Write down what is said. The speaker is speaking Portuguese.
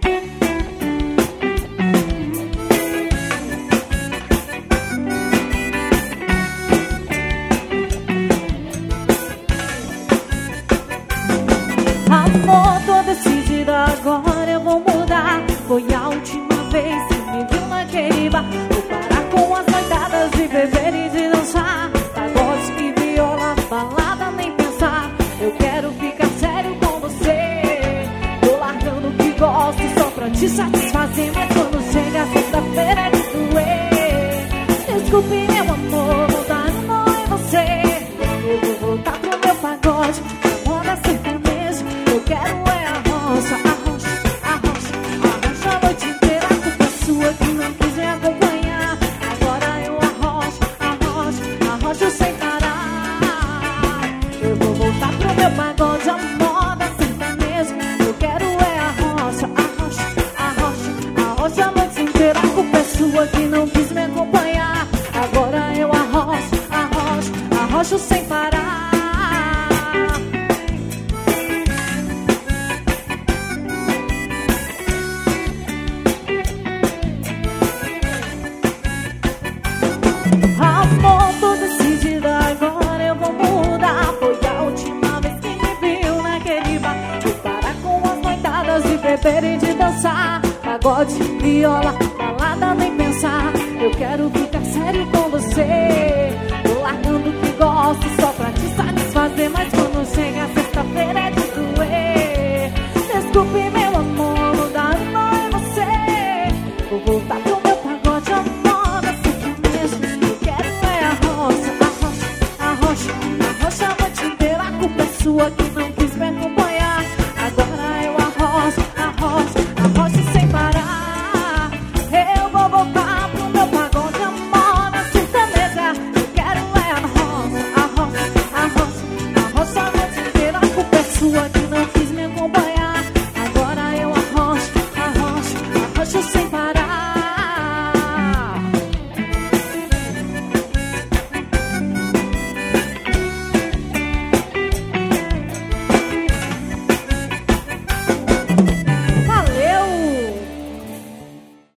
Amor, tô decidida, agora eu vou mudar. Foi a última vez que me viu naquele bar. Vou parar com as noitadas de beber e de dançar. Pagode e viola, balada, nem pensar. Eu quero ficar sério com você. Tô largando o que gosto só pra te satisfazer. Mas quando chega sexta-feira é de doer. Desculpe, meu amor, voltar não é você. Eu vou voltar pro meu pagode, a moda sertaneja. Eu quero é a rocha, a rocha, a rocha, a rocha a noite inteira. A culpa é sua que não quis me acompanhar. Agora eu arrocho, arrocho, arrocho sem parar. Eu vou voltar pro meu pagode, a moda sertaneja. Eu quero é a rocha, a rocha, a rocha, a rocha a noite inteira. A culpa é sua que não quis me acompanhar. Agora eu arrocho, arrocho, arrocho sem parar. Amor, tô decidida, agora eu vou mudar. Foi a última vez que me viu naquele bar. Vou parar com as noitadas de beber e de dançar. Pagode, viola, balada, nem pensar. Eu quero ficar sério com você. Tô largando o que gosto só pra te satisfazer. Mas